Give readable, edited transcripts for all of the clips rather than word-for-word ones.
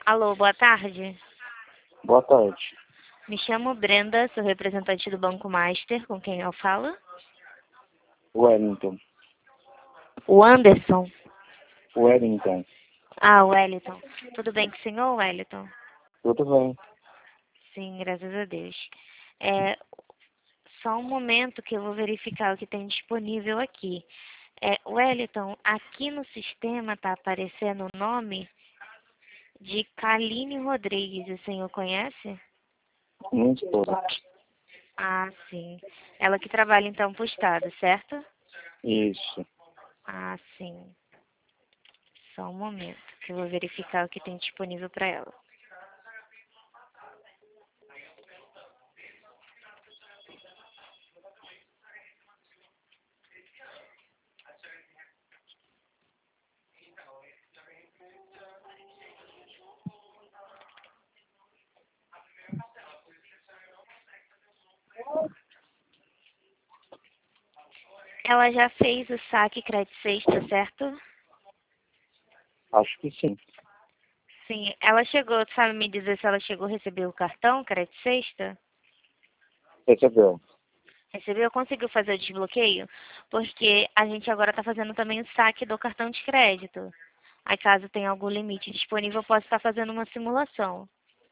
Alô, boa tarde. Boa tarde. Me chamo Brenda, sou representante do Banco Master, com quem eu falo? Wellington. O Anderson. Wellington. Ah, o Wellington. Tudo bem com o senhor, Wellington? Tudo bem. Sim, graças a Deus. É, só um momento que eu vou verificar o que tem disponível aqui. Wellington, aqui no sistema está aparecendo o nome de Kaline Rodrigues. O senhor conhece? Minha esposa. Ah, sim. Ela que trabalha então para o Estado, certo? Isso. Ah, sim. Só um momento, que eu vou verificar o que tem disponível para ela. Ela já fez o saque crédito sexta, certo? Acho que sim. Sim. Ela chegou, sabe me dizer se ela chegou a receber o cartão crédito sexta? Recebeu. Recebeu? Conseguiu fazer o desbloqueio? Porque a gente agora está fazendo também o saque do cartão de crédito. Aí caso tenha algum limite disponível, eu posso estar fazendo uma simulação.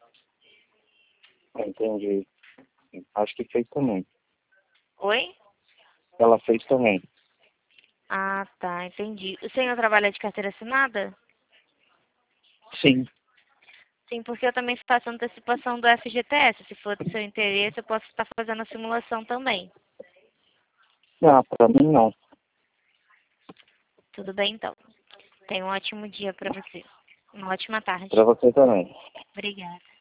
Entendi. Acho que fez também. Oi? Ela fez também. Ah, tá, entendi. O senhor trabalha de carteira assinada? Sim. Sim, porque eu também faço antecipação do FGTS. Se for do seu interesse, eu posso estar fazendo a simulação também. Ah, pra mim não. Tudo bem, então. Tenha um ótimo dia para você. Uma ótima tarde. Pra você também. Obrigada.